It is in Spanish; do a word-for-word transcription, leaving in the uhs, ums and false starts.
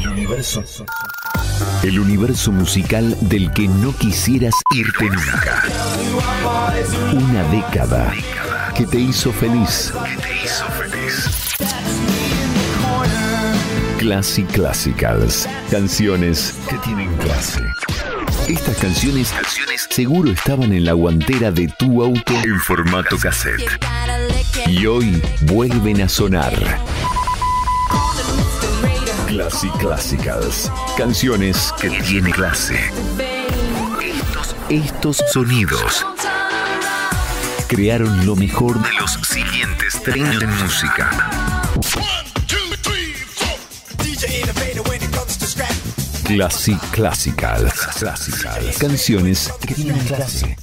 El universo. El universo musical del que no quisieras irte nunca. Una década que te hizo feliz. Que te hizo feliz. Classy Classicals. Canciones que tienen clase. Estas canciones, canciones seguro estaban en la guantera de tu auto en formato cassette. Y hoy vuelven a sonar. Classy Classicals. Canciones que tienen clase. Estos, estos sonidos crearon lo mejor de los siguientes treinta en música. Classy Classicals. Classicals. Canciones que tienen clase.